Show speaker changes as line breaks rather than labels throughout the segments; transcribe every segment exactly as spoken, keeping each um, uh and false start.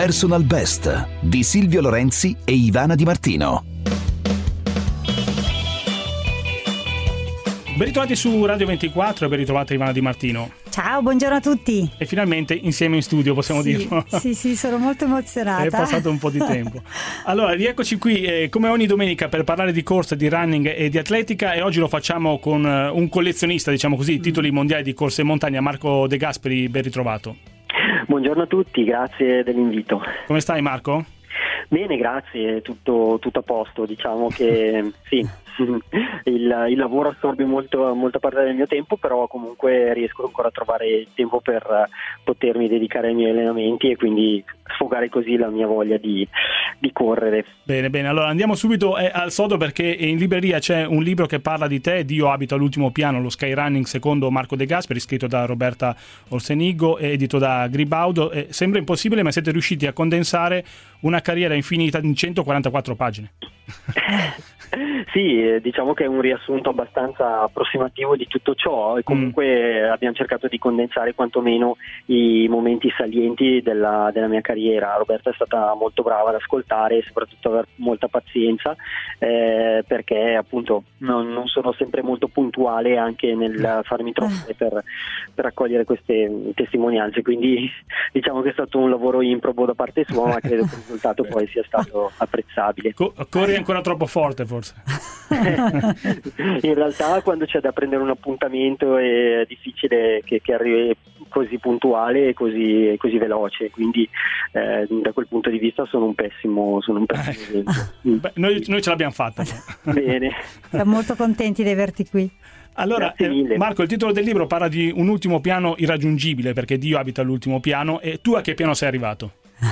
Personal Best di Silvio Lorenzi e Ivana Di Martino.
Ben ritrovati su Radio ventiquattro e ben ritrovata Ivana Di Martino.
Ciao, buongiorno a tutti.
E finalmente insieme in studio, possiamo
sì,
dirlo.
Sì, sì, sono molto emozionata.
È passato un po' di tempo. Allora, rieccoci qui eh, come ogni domenica per parlare di corsa, di running e di atletica, e oggi lo facciamo con eh, un collezionista, diciamo così, titoli mondiali di corsa in montagna, Marco De Gasperi, ben ritrovato.
Buongiorno a tutti, grazie dell'invito.
Come stai, Marco?
Bene, grazie, tutto, tutto a posto, diciamo che sì, il, il lavoro assorbe molto, molta parte del mio tempo, però comunque riesco ancora a trovare tempo per potermi dedicare ai miei allenamenti e quindi sfogare così la mia voglia di, di correre.
Bene, bene, allora andiamo subito eh, al sodo, perché in libreria c'è un libro che parla di te, Dio abito all'ultimo piano, lo skyrunning secondo Marco De Gasperi, scritto da Roberta Orsenigo e edito da Gribaudo. Eh, sembra impossibile, ma siete riusciti a condensare una carriera infinita in centoquarantaquattro pagine.
Sì, diciamo che è un riassunto abbastanza approssimativo di tutto ciò, e comunque mm. abbiamo cercato di condensare quantomeno i momenti salienti della, della mia carriera. Roberta è stata molto brava ad ascoltare e soprattutto aver molta pazienza, eh, perché appunto non, non sono sempre molto puntuale anche nel farmi trovare per, per raccogliere queste testimonianze, quindi diciamo che è stato un lavoro improbo da parte sua, ma credo che il risultato poi sia stato apprezzabile.
Co- corri ancora troppo forte forse.
In realtà quando c'è da prendere un appuntamento è difficile che, che arrivi così puntuale e così, così veloce, quindi eh, da quel punto di vista sono un pessimo, sono un pessimo esempio.
Beh, noi, noi ce l'abbiamo fatta.
Bene.
Siamo molto contenti di averti qui.
Allora, eh, Marco, il titolo del libro parla di un ultimo piano irraggiungibile, perché Dio abita all'ultimo piano, e tu a che piano sei arrivato?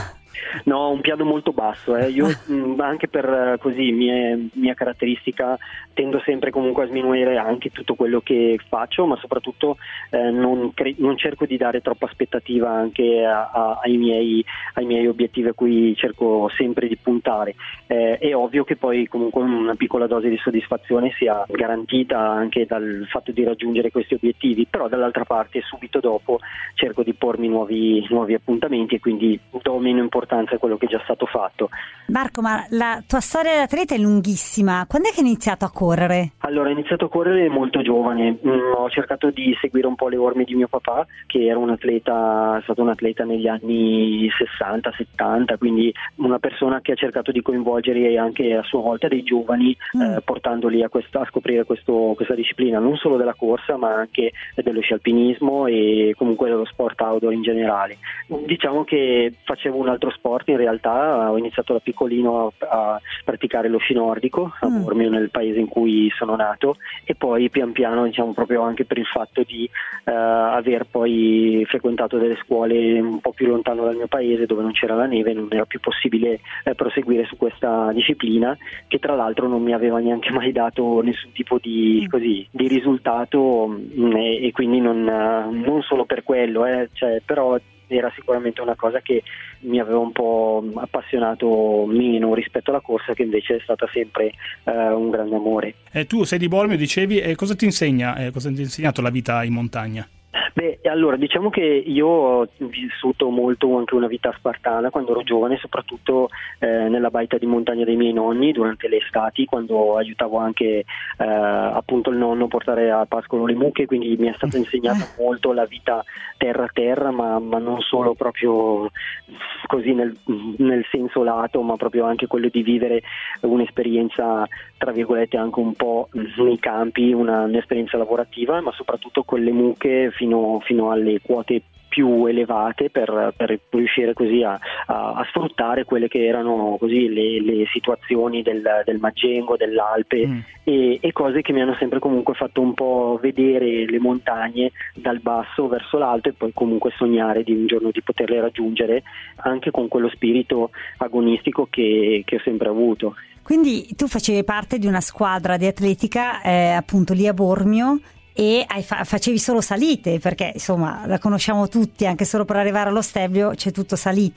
No, un piano molto basso. Eh. Io mh, anche per così mia, mia caratteristica tendo sempre comunque a sminuire anche tutto quello che faccio, ma soprattutto eh, non, cre- non cerco di dare troppa aspettativa anche a, a, ai, miei, ai miei obiettivi a cui cerco sempre di puntare. Eh, è ovvio che poi comunque una piccola dose di soddisfazione sia garantita anche dal fatto di raggiungere questi obiettivi, però dall'altra parte subito dopo cerco di pormi nuovi, nuovi appuntamenti e quindi do meno importanza a quello che è già stato fatto.
Marco, ma la tua storia da atleta è lunghissima. Quando è che hai iniziato a correre?
Allora, ho iniziato a correre molto giovane. Mm, ho cercato di seguire un po' le orme di mio papà, che era un atleta, è stato un atleta negli anni sessanta settanta, quindi una persona che ha cercato di coinvolgere anche a sua volta dei giovani, mm. eh, portandoli a, questa, a scoprire questo, questa disciplina, non solo della corsa ma anche dello sci alpinismo e comunque dello sport outdoor in generale. Diciamo che facevo un altro sport. In realtà ho iniziato da piccolino a, a praticare lo sci nordico a Bormio, nel paese in cui sono nato, e poi pian piano, diciamo, proprio anche per il fatto di uh, aver poi frequentato delle scuole un po' più lontano dal mio paese, dove non c'era la neve, non era più possibile eh, proseguire su questa disciplina, che tra l'altro non mi aveva neanche mai dato nessun tipo di, così, di risultato, mh, e, e quindi non, non solo per quello, eh, cioè, però era sicuramente una cosa che mi aveva un po' appassionato meno rispetto alla corsa, che invece è stata sempre eh, un grande amore.
E tu sei di Bormio, dicevi, e cosa ti insegna, eh, cosa ti ha insegnato la vita in montagna?
Beh, allora diciamo che io ho vissuto molto anche una vita spartana quando ero giovane, soprattutto eh, nella baita di montagna dei miei nonni durante le estati, quando aiutavo anche eh, appunto il nonno a portare a pascolo le mucche, quindi mi è stata insegnata molto la vita terra a terra, ma, ma non solo proprio così nel, nel senso lato, ma proprio anche quello di vivere un'esperienza tra virgolette anche un po' nei campi, una, un'esperienza lavorativa, ma soprattutto con le mucche fino fino alle quote più elevate per, per riuscire così a, a, a sfruttare quelle che erano così le, le situazioni del, del Maggengo, dell'Alpe, mm. e, e cose che mi hanno sempre comunque fatto un po' vedere le montagne dal basso verso l'alto e poi comunque sognare di un giorno di poterle raggiungere, anche con quello spirito agonistico che, che ho sempre avuto.
Quindi tu facevi parte di una squadra di atletica eh, appunto lì a Bormio, e hai fa- facevi solo salite, perché insomma la conosciamo tutti, anche solo per arrivare allo Stelvio c'è tutto salita.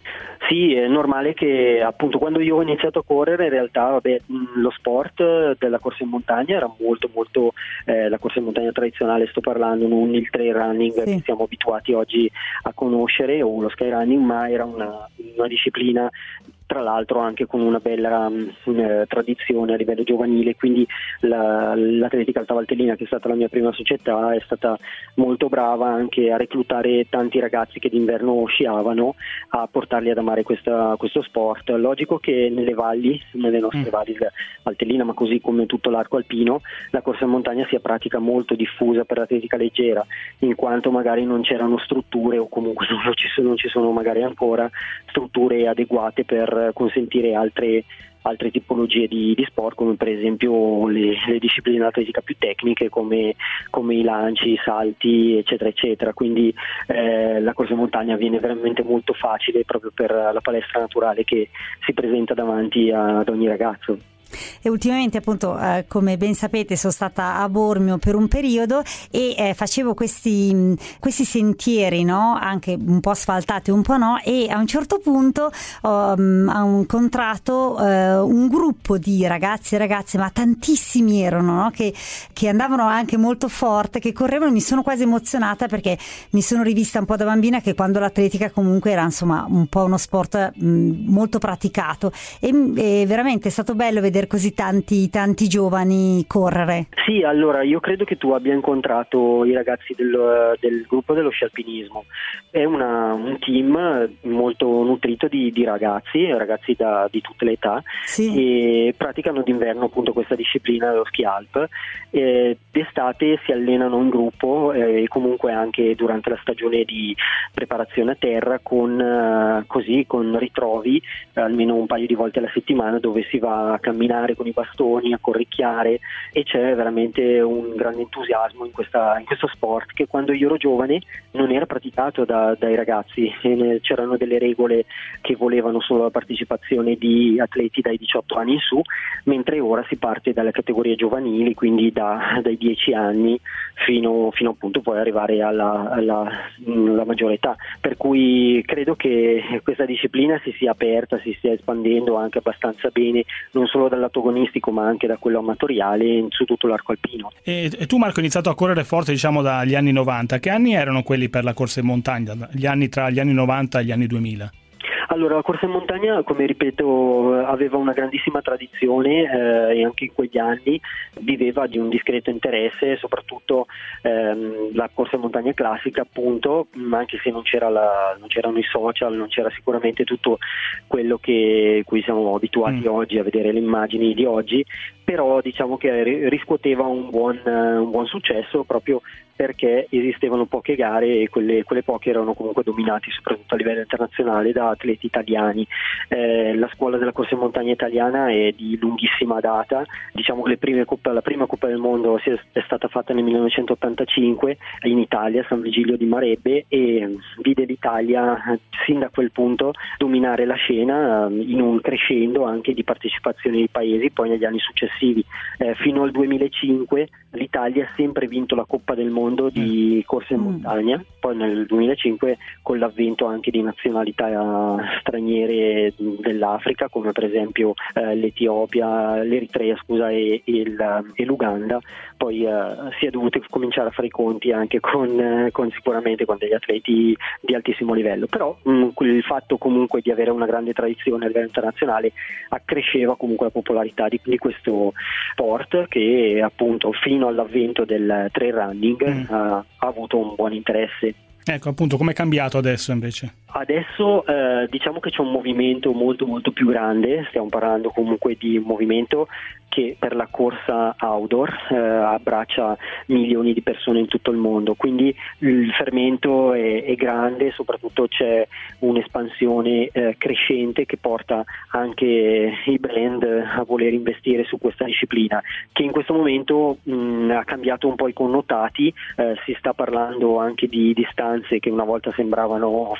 Sì, è normale che appunto quando io ho iniziato a correre in realtà vabbè, lo sport della corsa in montagna era molto molto eh, la corsa in montagna tradizionale, sto parlando, non il trail running sì. che siamo abituati oggi a conoscere o lo skyrunning, ma era una, una disciplina tra l'altro anche con una bella mh, tradizione a livello giovanile, quindi la, l'Atletica Alta Valtellina, che è stata la mia prima società, è stata molto brava anche a reclutare tanti ragazzi che d'inverno sciavano, a portarli ad amare questa, questo sport. Logico che nelle valli, nelle nostre mm. valli Valtellina, ma così come tutto l'arco alpino, la corsa in montagna sia pratica molto diffusa per l'atletica leggera, in quanto magari non c'erano strutture o comunque non ci sono, non ci sono magari ancora strutture adeguate per consentire altre, altre tipologie di, di sport, come per esempio le, le discipline atletica più tecniche come, come i lanci, i salti eccetera eccetera, quindi eh, la corsa in montagna viene veramente molto facile proprio per la palestra naturale che si presenta davanti a, ad ogni ragazzo.
E ultimamente appunto eh, come ben sapete sono stata a Bormio per un periodo e eh, facevo questi, questi sentieri, no? Anche un po' asfaltati un po' no, e a un certo punto ho, um, ho incontrato eh, un gruppo di ragazzi e ragazze, ma tantissimi erano, no? che, che andavano anche molto forte, che correvano. Mi sono quasi emozionata perché mi sono rivista un po' da bambina, che quando l'atletica comunque era insomma un po' uno sport mh, molto praticato, e, e veramente è stato bello vedere così tanti tanti giovani correre.
Sì, allora io credo che tu abbia incontrato i ragazzi del, del gruppo dello sci alpinismo. È una, un team molto nutrito di, di ragazzi, ragazzi da, di tutte le età, sì. e praticano d'inverno appunto questa disciplina dello ski alp. Eh, d'estate si allenano in gruppo eh, e comunque anche durante la stagione di preparazione a terra con, eh, così, con ritrovi eh, almeno un paio di volte alla settimana, dove si va a camminare con i bastoni, a corricchiare, e c'è veramente un grande entusiasmo in, questa, in questo sport che quando io ero giovane non era praticato da, dai ragazzi. E c'erano delle regole che volevano solo la partecipazione di atleti dai diciotto anni in su, mentre ora si parte dalle categorie giovanili, quindi da, dai dieci anni fino, fino appunto poi arrivare alla, alla, alla maggiore età, per cui credo che questa disciplina si sia aperta, si stia espandendo anche abbastanza bene, non solo dal lato agonistico ma anche da quello amatoriale su tutto l'arco alpino.
E, e tu Marco hai iniziato a correre forte diciamo dagli anni novanta, che anni erano quelli per la corsa in montagna, gli anni tra gli anni novanta e gli anni duemila?
Allora, la corsa in montagna, come ripeto, aveva una grandissima tradizione eh, e anche in quegli anni viveva di un discreto interesse, soprattutto ehm, la corsa in montagna classica, appunto, anche se non, c'era la, non c'erano i social, non c'era sicuramente tutto quello che cui siamo abituati mm. oggi a vedere le immagini di oggi, però diciamo che riscuoteva un buon, un buon successo proprio perché esistevano poche gare e quelle, quelle poche erano comunque dominate soprattutto a livello internazionale da atleti italiani. Eh, la scuola della corsa in montagna italiana è di lunghissima data, diciamo che le prime coppe, la prima Coppa del Mondo è, è stata fatta nel millenovecentottantacinque in Italia, a San Vigilio di Marebbe, e vide l'Italia sin da quel punto dominare la scena in un crescendo anche di partecipazione dei paesi poi negli anni successivi. Eh, fino al duemilacinque l'Italia ha sempre vinto la Coppa del Mondo di corsa in montagna, poi nel duemilacinque con l'avvento anche di nazionalità straniere dell'Africa come per esempio eh, l'Etiopia, l'Eritrea scusa e, e, il, e l'Uganda, poi eh, si è dovuto cominciare a fare i conti anche con, eh, con sicuramente con degli atleti di altissimo livello, però mh, il fatto comunque di avere una grande tradizione a livello internazionale accresceva comunque la popolarità di, di questo sport che appunto fino all'avvento del trail running mm. ha, ha avuto un buon interesse.
Ecco appunto, com'è cambiato adesso invece?
Adesso eh, diciamo che c'è un movimento molto molto più grande, stiamo parlando comunque di un movimento che per la corsa outdoor eh, abbraccia milioni di persone in tutto il mondo, quindi il fermento è, è grande, soprattutto c'è un'espansione eh, crescente che porta anche i brand a voler investire su questa disciplina che in questo momento mh, ha cambiato un po' i connotati, eh, si sta parlando anche di distanze che una volta sembravano fantascientifiche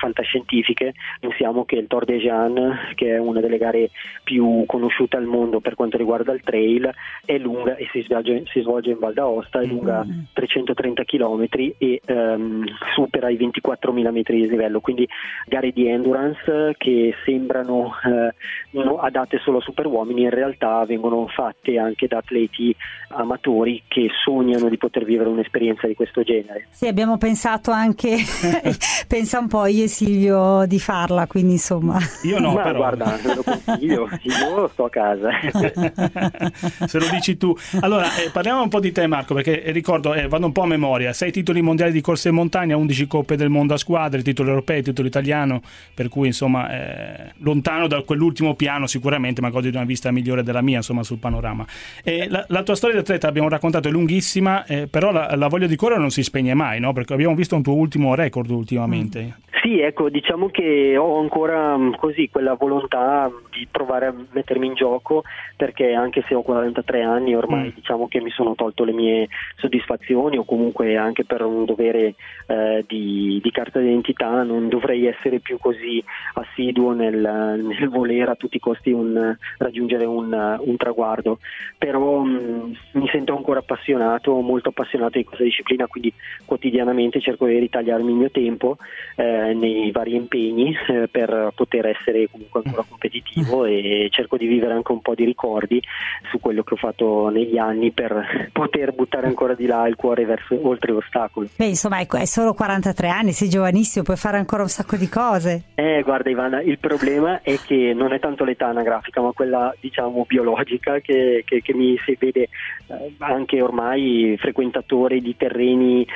scientifiche, pensiamo che il Tor des Géants, che è una delle gare più conosciute al mondo per quanto riguarda il trail, è lunga e si svolge, si svolge in Val d'Aosta, è lunga mm. trecentotrenta chilometri e um, supera i ventiquattromila metri di livello, quindi gare di endurance che sembrano eh, no, adatte solo a superuomini, in realtà vengono fatte anche da atleti amatori che sognano di poter vivere un'esperienza di questo genere.
Sì, abbiamo pensato anche pensa un po' io e Silvio di farla, quindi insomma
io no.
Ma
però
guarda, te lo consiglio, io sto a casa.
Se lo dici tu. Allora eh, parliamo un po' di te, Marco, perché eh, ricordo eh, vado un po' a memoria: sei titoli mondiali di corsa in montagna, undici coppe del mondo a squadre, titolo europeo, titolo italiano, per cui insomma eh, lontano da quell'ultimo piano sicuramente, ma godi di una vista migliore della mia insomma sul panorama. E la, la tua storia di atleta, abbiamo raccontato, è lunghissima, eh, però la, la voglia di correre non si spegne mai, no? Perché abbiamo visto un tuo ultimo record ultimamente. Mm.
Sì, ecco, diciamo che ho ancora così quella volontà di provare a mettermi in gioco, perché anche se ho quarantatré anni ormai mm. diciamo che mi sono tolto le mie soddisfazioni, o comunque anche per un dovere eh, di, di carta d'identità non dovrei essere più così assiduo nel, nel voler a tutti i costi un, raggiungere un, un traguardo, però mh, mi sento ancora appassionato, molto appassionato di questa disciplina, quindi quotidianamente cerco di ritagliarmi il mio tempo eh, nei vari impegni eh, per poter essere comunque ancora competitivo, e cerco di vivere anche un po' di ricordi su quello che ho fatto negli anni per poter buttare ancora di là il cuore verso oltre l'ostacolo.
Beh, insomma, ecco, hai solo quarantatré anni, sei giovanissimo, puoi fare ancora un sacco di cose.
Eh, guarda Ivana, il problema è che non è tanto l'età anagrafica, ma quella diciamo biologica che, che, che mi si vede eh, anche ormai frequentatore di terreni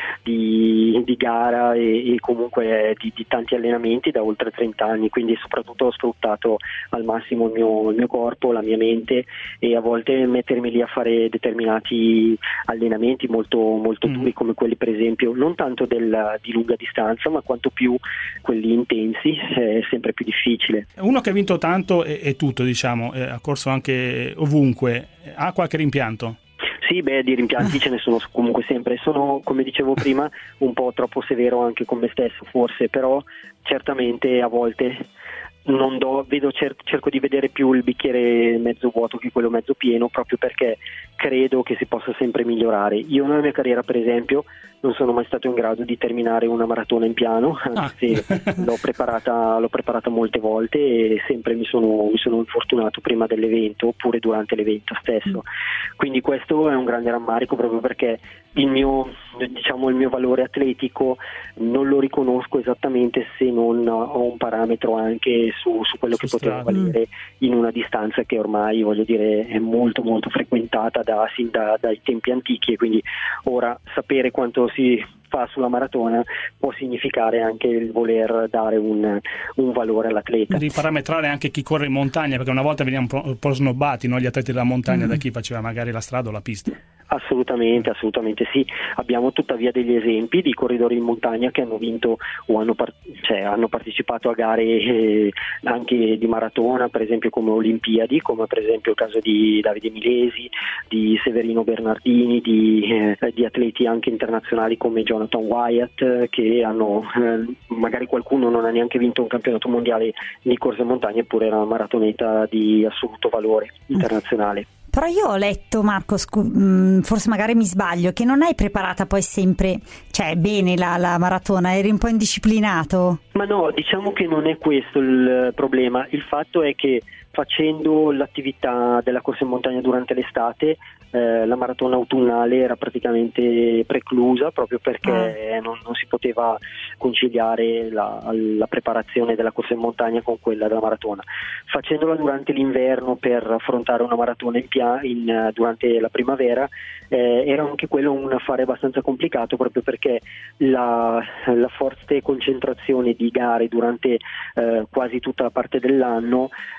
di, di gara e, e comunque di, di tanti allenamenti da oltre trenta anni, quindi soprattutto ho sfruttato al massimo il mio, il mio corpo, la mia mente, e a volte mettermi lì a fare determinati allenamenti molto, molto mm. duri, come quelli per esempio non tanto del, di lunga distanza, ma quanto più quelli intensi, è sempre più difficile.
Uno che ha vinto tanto e, e tutto, diciamo, ha corso anche ovunque, ha qualche rimpianto?
Sì, beh, di rimpianti ce ne sono comunque sempre. Sono, come dicevo prima, un po' troppo severo anche con me stesso forse, però certamente a volte non do, vedo, cer- cerco di vedere più il bicchiere mezzo vuoto che quello mezzo pieno, proprio perché credo che si possa sempre migliorare. Io nella mia carriera, per esempio, non sono mai stato in grado di terminare una maratona in piano, anzi ah. l'ho preparata l'ho preparata molte volte e sempre mi sono, mi sono infortunato prima dell'evento oppure durante l'evento stesso. Quindi questo è un grande rammarico, proprio perché il mio, diciamo, il mio valore atletico non lo riconosco esattamente se non ho un parametro anche su, su quello su che strada. Potevo valere in una distanza che ormai, voglio dire, è molto molto frequentata da, sin da, dai tempi antichi, e quindi ora sapere quanto si fa sulla maratona può significare anche il voler dare un, un valore all'atleta.
Di parametrare anche chi corre in montagna, perché una volta veniamo un po' snobbati, no? Gli atleti della montagna, mm. da chi faceva magari la strada o la pista.
Assolutamente, assolutamente sì. Abbiamo tuttavia degli esempi di corridori in montagna che hanno vinto o hanno, par- cioè, hanno partecipato a gare eh, anche di maratona, per esempio come Olimpiadi, come per esempio il caso di Davide Milesi, di Severino Bernardini, di, eh, di atleti anche internazionali come Jonathan Wyatt, che hanno, eh, magari qualcuno non ha neanche vinto un campionato mondiale di corsa in montagna, eppure era una maratoneta di assoluto valore internazionale.
Però io ho letto, Marco, scu- forse magari mi sbaglio, che non hai preparata poi sempre, cioè bene la, la maratona, eri un po' indisciplinato?
Ma no, diciamo che non è questo il problema. Il fatto è che facendo l'attività della corsa in montagna durante l'estate, eh, la maratona autunnale era praticamente preclusa, proprio perché ah. non, non si poteva conciliare la, la preparazione della corsa in montagna con quella della maratona. Facendola durante l'inverno per affrontare una maratona in pia- in, durante la primavera eh, era anche quello un affare abbastanza complicato, proprio perché la, la forte concentrazione di gare durante eh, quasi tutta la parte dell'anno faceva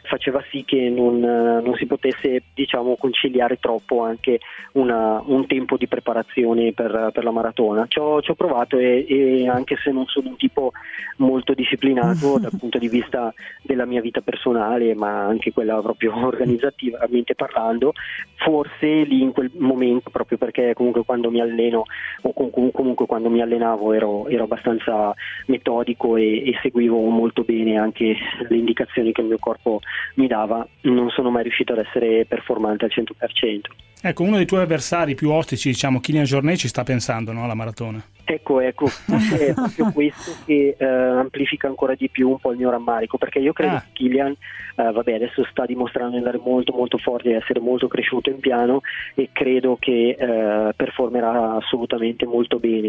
sì che non, non si potesse, diciamo, conciliare troppo anche una, un tempo di preparazione per, per la maratona. Ci ho, ci ho provato e, e anche se non sono un tipo molto disciplinato dal punto di vista della mia vita personale, ma anche quella proprio organizzativamente parlando, forse lì in quel momento, proprio perché comunque quando mi alleno o com- comunque quando mi allenavo ero, ero abbastanza metodico e, e seguivo molto bene anche le indicazioni che il mio corpo mi dava, non sono mai riuscito ad essere performante al cento per cento.
Ecco, uno dei tuoi avversari più ostici, diciamo Kylian Jornet, ci sta pensando, no, alla maratona.
Ecco, ecco, forse è proprio questo che eh, amplifica ancora di più un po' il mio rammarico, perché io credo
ah.
che Kylian, eh, vabbè, adesso sta dimostrando di andare molto molto forte, di essere molto cresciuto in piano, e credo che eh, performerà assolutamente molto bene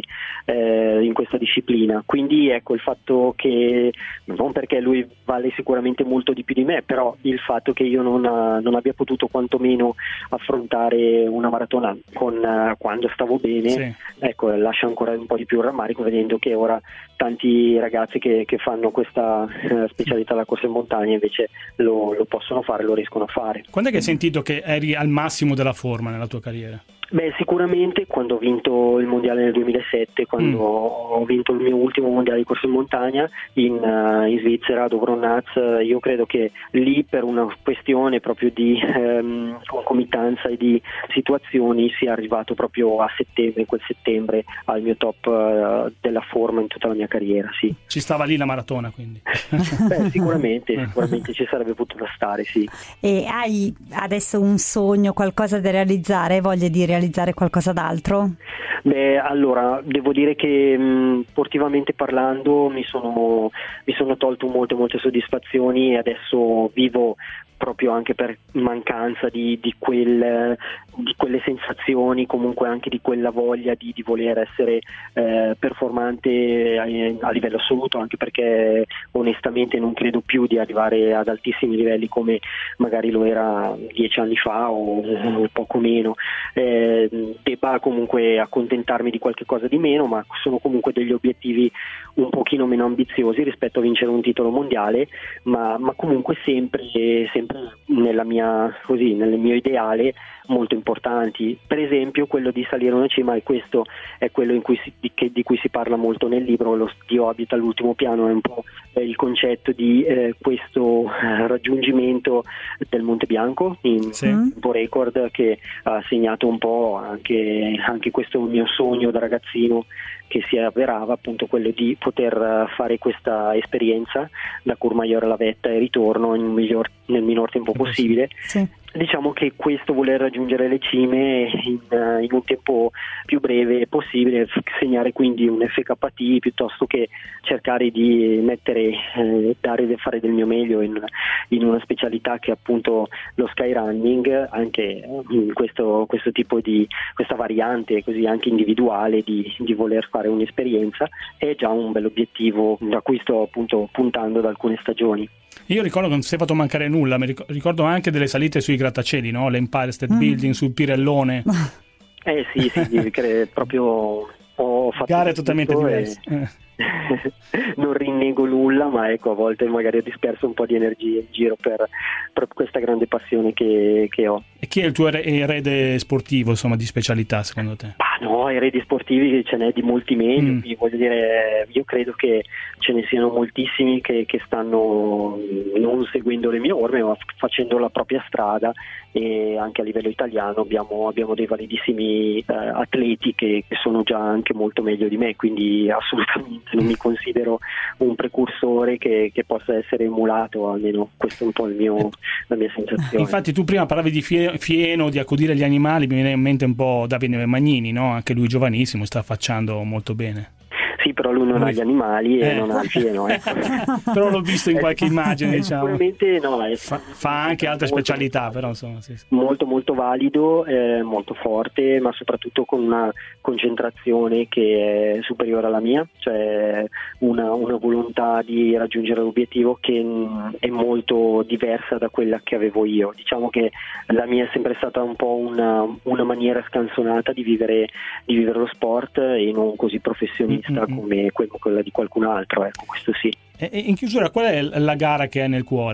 eh, in questa disciplina. Quindi ecco, il fatto che, non perché lui vale sicuramente molto di più di me, però il fatto che io non, non abbia potuto quantomeno affrontare una maratona con, uh, quando stavo bene, sì. Ecco, lascia ancora un po' di più il rammarico, vedendo che ora tanti ragazzi che, che fanno questa uh, specialità la corsa in montagna invece lo, lo possono fare, lo riescono a fare.
Quando è che hai sentito che eri al massimo della forma nella tua carriera?
Beh, sicuramente quando ho vinto il mondiale nel duemilasette, quando mm. ho vinto il mio ultimo mondiale di corsa in montagna in, uh, in Svizzera, a Dovronaz. Io credo che lì, per una questione proprio di um, concomitanza e di situazioni, sia arrivato proprio a settembre, in quel settembre, al mio top uh, della forma in tutta la mia carriera, sì.
Ci stava lì la maratona, quindi?
Beh, sicuramente, sicuramente ci sarebbe potuto stare, sì.
E hai adesso un sogno, qualcosa da realizzare? Voglia di realizzare realizzare qualcosa d'altro?
Beh, allora, devo dire che mh, sportivamente parlando mi sono, mi sono tolto molte molte soddisfazioni, e adesso vivo proprio anche per mancanza di, di, quel, di quelle sensazioni, comunque anche di quella voglia di, di voler essere eh, performante a, a livello assoluto, anche perché onestamente non credo più di arrivare ad altissimi livelli come magari lo era dieci anni fa o, o poco meno. Eh, debba comunque accontentarmi di qualche cosa di meno, ma sono comunque degli obiettivi un pochino meno ambiziosi rispetto a vincere un titolo mondiale, ma, ma comunque sempre, sempre nella mia, così, nel mio ideale, molto importanti. Per esempio quello di salire una cima, e questo è quello in cui si, di, che, di cui si parla molto nel libro, lo Dio abita all'ultimo piano, è un po' eh, il concetto di eh, questo eh, raggiungimento del Monte Bianco in
sì.
tempo record, che ha segnato un po' anche, anche questo mio sogno da ragazzino, che si avverava, appunto quello di poter fare questa esperienza da Courmayeur alla vetta e ritorno in miglior, nel minor tempo possibile.
Sì.
Diciamo che questo voler raggiungere le cime in, in un tempo più breve possibile, segnare quindi un F K T piuttosto che cercare di mettere, eh, dare fare del mio meglio in, in una specialità che è appunto lo skyrunning, anche in questo, questo tipo di questa variante così anche individuale di, di voler fare un'esperienza, è già un bel obiettivo da cui sto appunto puntando da alcune stagioni.
Io ricordo che non si è fatto mancare nulla, mi ricordo anche delle salite sui grattacieli, no? L'Empire State mm. Building, sul Pirellone.
Eh sì, sì, credo, proprio ho fatto
gare totalmente diverse.
E... non rinnego nulla, ma ecco, a volte magari ho disperso un po' di energie in giro per, per questa grande passione che, che ho.
E chi è il tuo erede sportivo, insomma, di specialità, secondo te?
Ah, no, eredi sportivi ce n'è di molti meno, mm. voglio dire, io credo che ce ne siano moltissimi che, che stanno non seguendo le mie orme, ma facendo la propria strada, e anche a livello italiano abbiamo, abbiamo dei validissimi eh, atleti che, che sono già anche molto meglio di me, quindi assolutamente non mi considero un precursore che, che possa essere emulato, almeno questo è un po' il mio, la mia sensazione.
Infatti tu prima parlavi di fieno, di accudire gli animali, mi viene in mente un po' Davide Magnini, no? Anche lui giovanissimo, sta facendo molto bene.
Sì, però lui non lui... ha gli animali e eh. non ha il fieno. Eh.
Però l'ho visto in qualche immagine, diciamo.
Sicuramente no. È
fa, fa anche altre molto, specialità, però insomma. Sì, sì.
Molto molto valido, eh, molto forte, ma soprattutto con una concentrazione che è superiore alla mia, cioè una, una volontà di raggiungere l'obiettivo che mh, è molto diversa da quella che avevo io. Diciamo che la mia è sempre stata un po' una, una maniera scansonata di vivere, di vivere lo sport, e non così professionista mm-hmm. come quella di qualcun altro, ecco, questo sì.
E in chiusura, qual è la gara che hai nel cuore?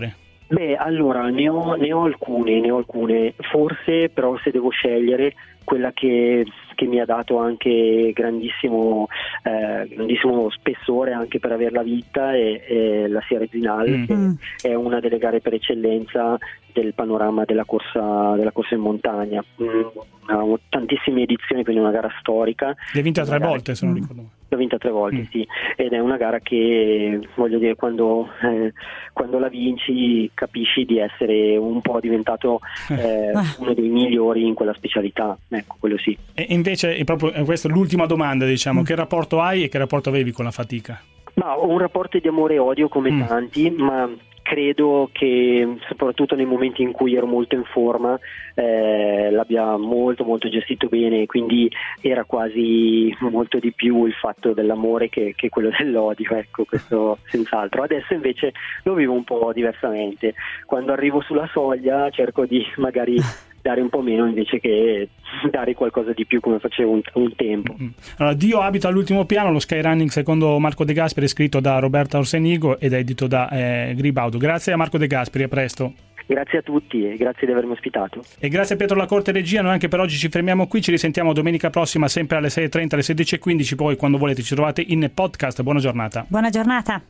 Beh, allora ne ho, ne ho alcune, ne ho alcune. Forse però se devo scegliere quella che, che mi ha dato anche grandissimo, eh, grandissimo spessore anche per averla vinta è, è la Sierre Zinal,
mm.
che è una delle gare per eccellenza del panorama della corsa, della corsa in montagna. Mm, ha tantissime edizioni, quindi è una gara storica.
L'hai vinta tre
gara...
volte, se non ricordo male.
L'ho vinta tre volte,
mm.
sì, ed è una gara che, voglio dire, quando, eh, quando la vinci capisci di essere un po' diventato eh, uno dei migliori in quella specialità, ecco, quello sì.
E invece, è proprio questa è l'ultima domanda, diciamo, mm. che rapporto hai e che rapporto avevi con la fatica?
Ma ho un rapporto di amore e odio come mm. tanti, ma credo che soprattutto nei momenti in cui ero molto in forma eh, l'abbia molto molto gestito bene, quindi era quasi molto di più il fatto dell'amore che, che quello dell'odio, ecco, questo senz'altro. Adesso invece lo vivo un po' diversamente, quando arrivo sulla soglia cerco di magari dare un po' meno invece che dare qualcosa di più come facevo un, un tempo.
Allora, Dio abita all'ultimo piano, lo skyrunning secondo Marco De Gasperi, scritto da Roberta Orsenigo ed edito da eh, Gribaudo. Grazie a Marco De Gasperi, a presto.
Grazie a tutti e grazie di avermi ospitato.
E grazie a Pietro Lacorte regia. Noi anche per oggi ci fermiamo qui, ci risentiamo domenica prossima sempre alle sei e trenta, alle sedici e quindici, poi quando volete ci trovate in podcast. Buona giornata.
Buona giornata.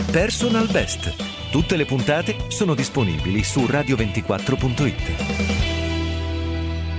Personal Best. Tutte le puntate sono disponibili su radio ventiquattro punto it.